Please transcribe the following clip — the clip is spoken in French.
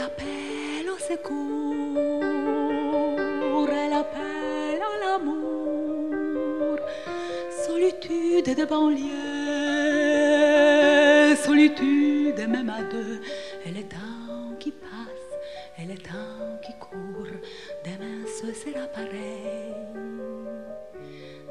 appelle au secours, elle appelle à l'amour. Solitude de banlieue, solitude même à deux. Et le temps qui passe, et le temps qui court, demain ce sera pareil.